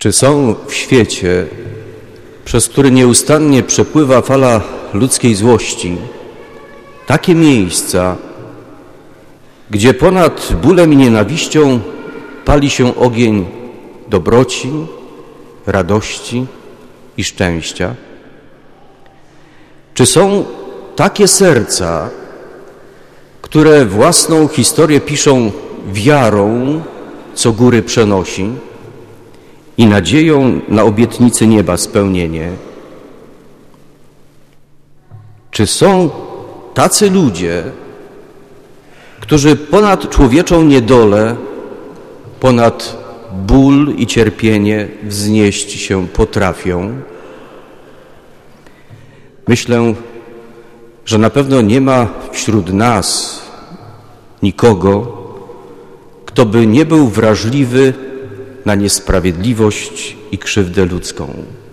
Czy są w świecie, przez który nieustannie przepływa fala ludzkiej złości, takie miejsca, gdzie ponad bólem i nienawiścią pali się ogień dobroci, radości i szczęścia? Czy są takie serca, które własną historię piszą wiarą, co góry przenosi, i nadzieją na obietnicy nieba spełnienie? Czy są tacy ludzie, którzy ponad człowieczą niedolę, ponad ból i cierpienie wznieść się potrafią? Myślę, że na pewno nie ma wśród nas nikogo, kto by nie był wrażliwy na niesprawiedliwość i krzywdę ludzką.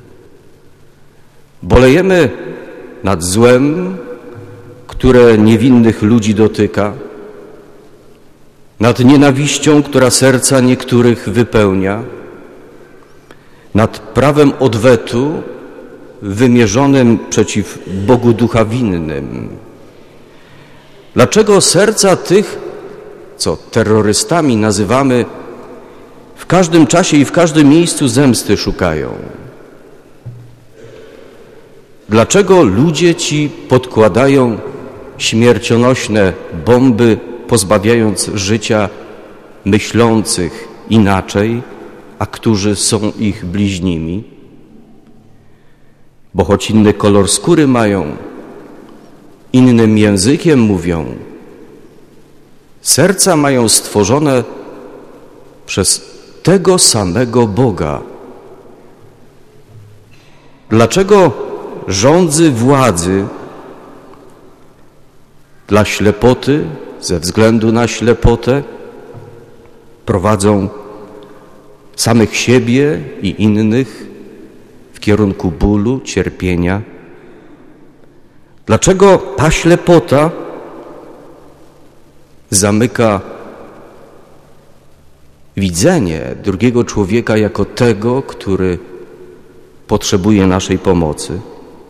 Bolejemy nad złem, które niewinnych ludzi dotyka, nad nienawiścią, która serca niektórych wypełnia, nad prawem odwetu wymierzonym przeciw Bogu ducha winnym. Dlaczego serca tych, co terrorystami nazywamy, w każdym czasie i w każdym miejscu zemsty szukają? Dlaczego ludzie ci podkładają śmiercionośne bomby, pozbawiając życia myślących inaczej, a którzy są ich bliźnimi? Bo choć inny kolor skóry mają, innym językiem mówią, serca mają stworzone przez tego samego Boga. Dlaczego rządzy władzy dla ślepoty, ze względu na ślepotę, prowadzą samych siebie i innych w kierunku bólu, cierpienia? Dlaczego ta ślepota zamyka widzenie drugiego człowieka jako tego, który potrzebuje naszej pomocy?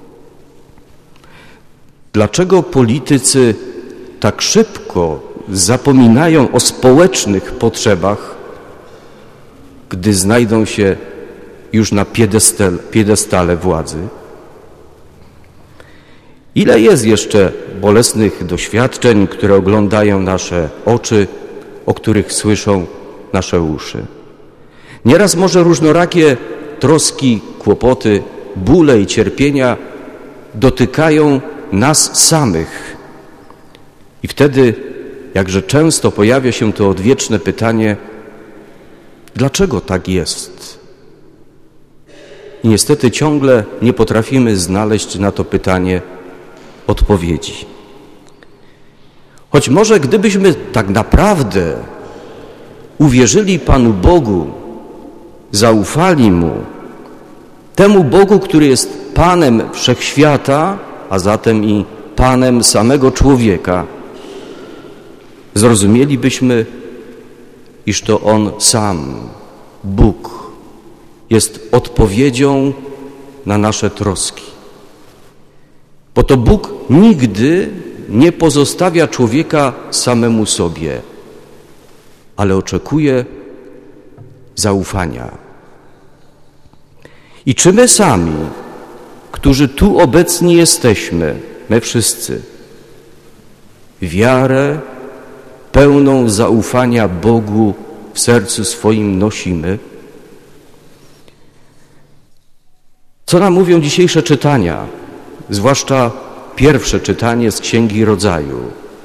Dlaczego politycy tak szybko zapominają o społecznych potrzebach, gdy znajdą się już na piedestale władzy? Ile jest jeszcze bolesnych doświadczeń, które oglądają nasze oczy, o których słyszą nasze uszy? Nieraz może różnorakie troski, kłopoty, bóle i cierpienia dotykają nas samych. I wtedy, jakże często pojawia się to odwieczne pytanie, dlaczego tak jest? I niestety ciągle nie potrafimy znaleźć na to pytanie odpowiedzi. Choć może gdybyśmy tak naprawdę uwierzyli Panu Bogu, zaufali Mu, temu Bogu, który jest Panem Wszechświata, a zatem i Panem samego człowieka, zrozumielibyśmy, iż to On sam, Bóg, jest odpowiedzią na nasze troski. Bo to Bóg nigdy nie pozostawia człowieka samemu sobie, ale oczekuje zaufania. I czy my sami, którzy tu obecni jesteśmy, my wszyscy, wiarę pełną zaufania Bogu w sercu swoim nosimy? Co nam mówią dzisiejsze czytania, zwłaszcza pierwsze czytanie z Księgi Rodzaju?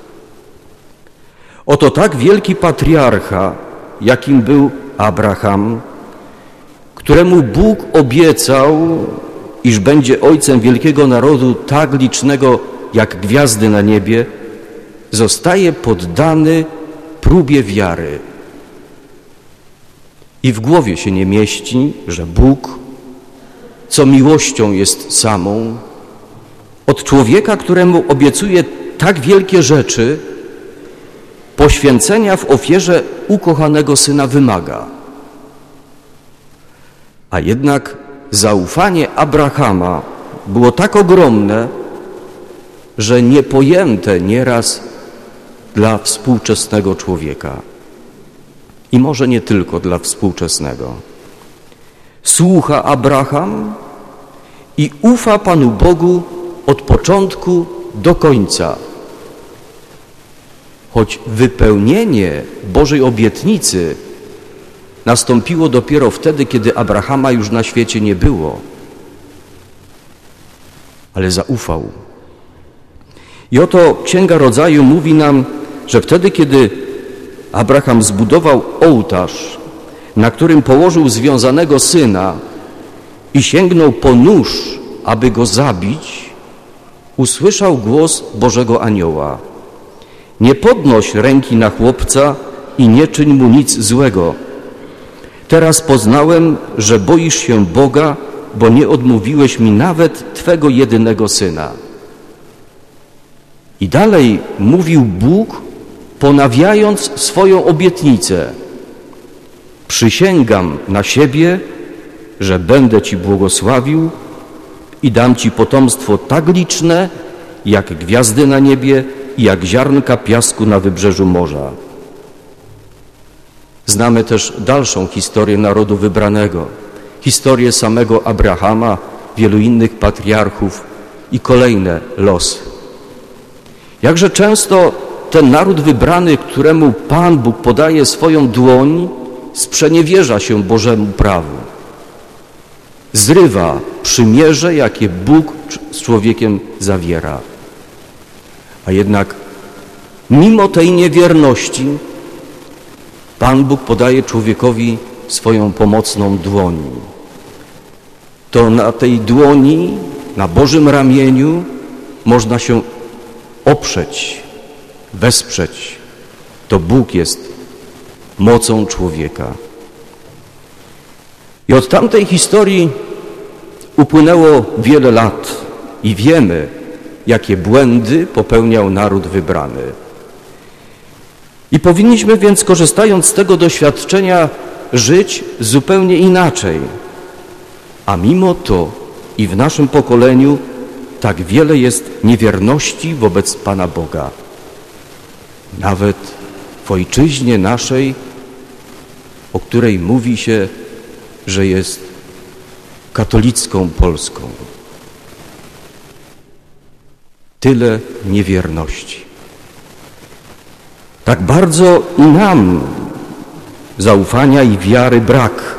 Oto tak wielki patriarcha, jakim był Abraham, któremu Bóg obiecał, iż będzie ojcem wielkiego narodu tak licznego jak gwiazdy na niebie, zostaje poddany próbie wiary. I w głowie się nie mieści, że Bóg, co miłością jest samą, od człowieka, któremu obiecuje tak wielkie rzeczy, poświęcenia w ofierze ukochanego Syna wymaga. A jednak zaufanie Abrahama było tak ogromne, że niepojęte nieraz dla współczesnego człowieka. I może nie tylko dla współczesnego. Słucha Abraham i ufa Panu Bogu od początku do końca. Choć wypełnienie Bożej obietnicy nastąpiło dopiero wtedy, kiedy Abrahama już na świecie nie było. Ale zaufał. I oto Księga Rodzaju mówi nam, że wtedy, kiedy Abraham zbudował ołtarz, na którym położył związanego syna i sięgnął po nóż, aby go zabić, usłyszał głos Bożego Anioła. Nie podnoś ręki na chłopca i nie czyń mu nic złego. Teraz poznałem, że boisz się Boga, bo nie odmówiłeś mi nawet Twego jedynego syna. I dalej mówił Bóg, ponawiając swoją obietnicę. Przysięgam na siebie, że będę Ci błogosławił i dam Ci potomstwo tak liczne, jak gwiazdy na niebie i jak ziarnka piasku na wybrzeżu morza. Znamy też dalszą historię narodu wybranego, historię samego Abrahama, wielu innych patriarchów i kolejne losy. Jakże często ten naród wybrany, któremu Pan Bóg podaje swoją dłoń, sprzeniewierza się Bożemu prawu. Zrywa przymierze, jakie Bóg z człowiekiem zawiera. A jednak mimo tej niewierności Pan Bóg podaje człowiekowi swoją pomocną dłoń. To na tej dłoni, na Bożym ramieniu można się oprzeć, wesprzeć. To Bóg jest mocą człowieka. I od tamtej historii upłynęło wiele lat i wiemy, jakie błędy popełniał naród wybrany. I powinniśmy więc, korzystając z tego doświadczenia, żyć zupełnie inaczej. A mimo to i w naszym pokoleniu tak wiele jest niewierności wobec Pana Boga. Nawet w ojczyźnie naszej, o której mówi się, że jest katolicką Polską. Tyle niewierności. Tak bardzo i nam zaufania i wiary brak.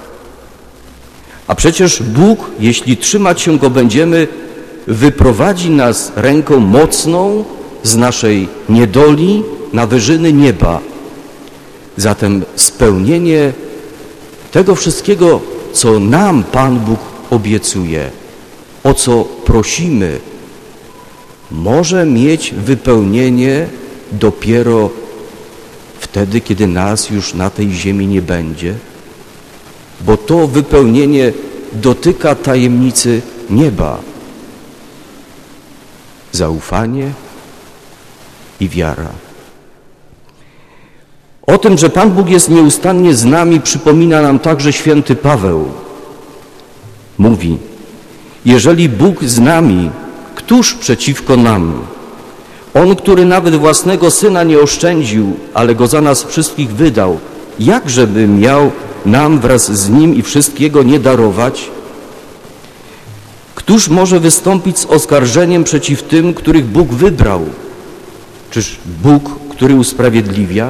A przecież Bóg, jeśli trzymać się Go będziemy, wyprowadzi nas ręką mocną z naszej niedoli na wyżyny nieba. Zatem spełnienie tego wszystkiego, co nam Pan Bóg obiecuje, o co prosimy, może mieć wypełnienie dopiero wtedy, kiedy nas już na tej ziemi nie będzie, bo to wypełnienie dotyka tajemnicy nieba. Zaufanie i wiara. O tym, że Pan Bóg jest nieustannie z nami, przypomina nam także święty Paweł. Mówi: jeżeli Bóg z nami, któż przeciwko nam? On, który nawet własnego Syna nie oszczędził, ale Go za nas wszystkich wydał, jakżeby miał nam wraz z Nim i wszystkiego nie darować? Któż może wystąpić z oskarżeniem przeciw tym, których Bóg wybrał? Czyż Bóg, który usprawiedliwia?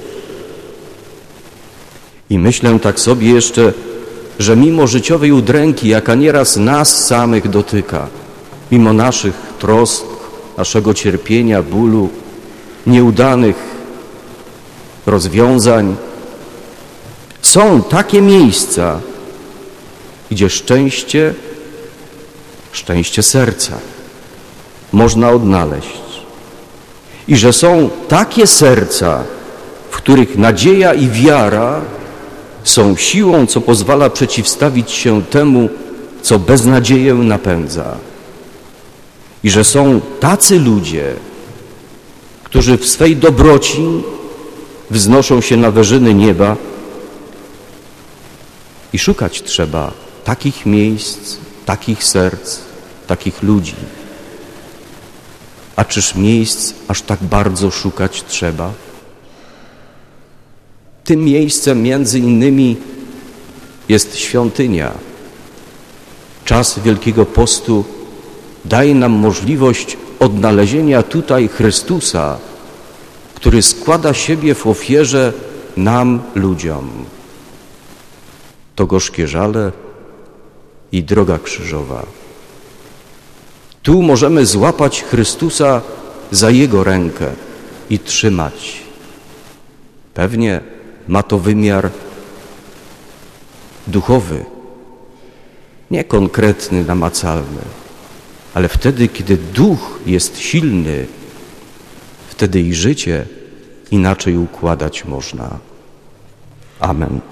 I myślę tak sobie jeszcze, że mimo życiowej udręki, jaka nieraz nas samych dotyka, mimo naszych trosk, naszego cierpienia, bólu, nieudanych rozwiązań, są takie miejsca, gdzie szczęście serca można odnaleźć. I że są takie serca, w których nadzieja i wiara są siłą, co pozwala przeciwstawić się temu, co beznadzieję napędza. I że są tacy ludzie, którzy w swej dobroci wznoszą się na wyżyny nieba I szukać trzeba takich miejsc, takich serc, takich ludzi. A czyż miejsc aż tak bardzo szukać trzeba? Tym miejscem między innymi jest świątynia. Czas Wielkiego Postu daje nam możliwość odnalezienia tutaj Chrystusa, który składa siebie w ofierze nam, ludziom. To gorzkie żale i droga krzyżowa. Tu możemy złapać Chrystusa za Jego rękę i trzymać. Pewnie ma to wymiar duchowy, nie konkretny, namacalny, ale wtedy, kiedy duch jest silny, wtedy i życie inaczej układać można. Amen.